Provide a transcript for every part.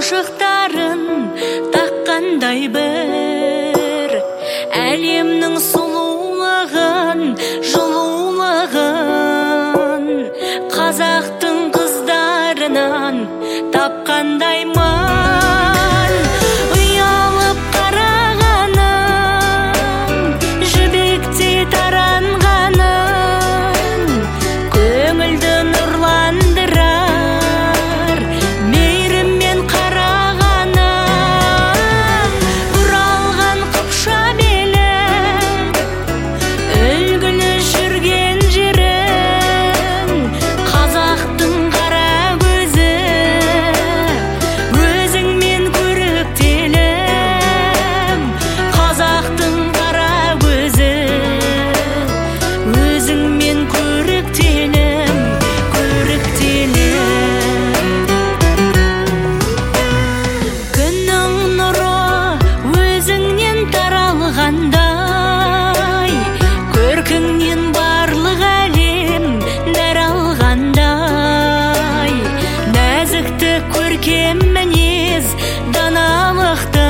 тұмшықтарын таққандай бір әлемнің сұлулығын, жылулығын қазақтың қыздарынан тапқандаймын. Ұялып қарағаным, жібектей таранғаным, көңілді нұрландырар мейіріммен қарағаным. Бұралған қыпша белің, үлгілі жүрген жерің, қазақтың қара көзі, өзіңмен көріктелім. Қазақтың қара көзі, өзіңмен көріктелім, көріктелім. Күннің нұры өзіңнен таралғандай, көркіңнен барлық әлем дәр алғандай. Нәзікті көркем мінез даналықты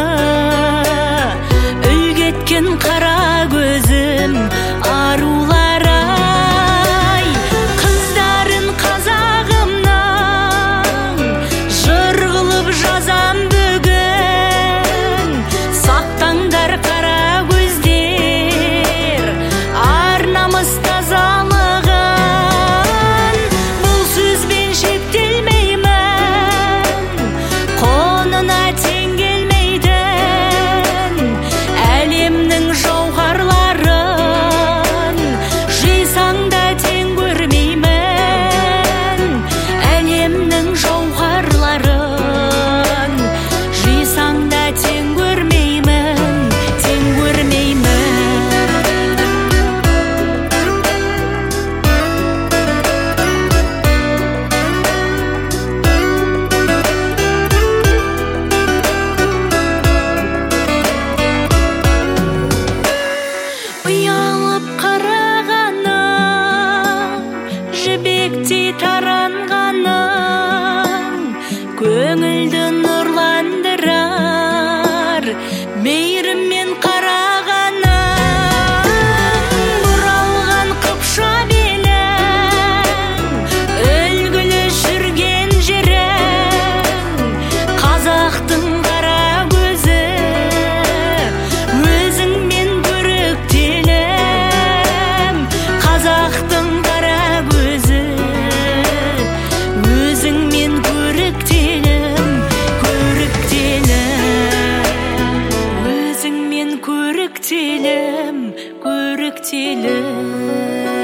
үлгеткен қара көзім арулар-ай. Қыздарын қазағымның жыр қылып жазам бүгін. Сақтаңдар қара көздер ар намыс тазалығын. Бұл сөзбен шектелмеймін, қонына тең келмейтін әлемнің жауһарларын жисаң да тең көрмеймін. Әлемнің жауһарларын жисаң да тең көрмеймін, тең көрмеймін. Ұялып қарағаным, жібектей таранғаным, көңілді нұрландырар мейіріммен қарағаным. Бұралған қыпша белің, үлгілі жүрген жерің, қазақтың қара көзі, өзіңмен көріктелім. Қазақтың қара көзі, өзіңмен көріктелім, көріктелім. Өзіңмен көріктелім, көріктелім.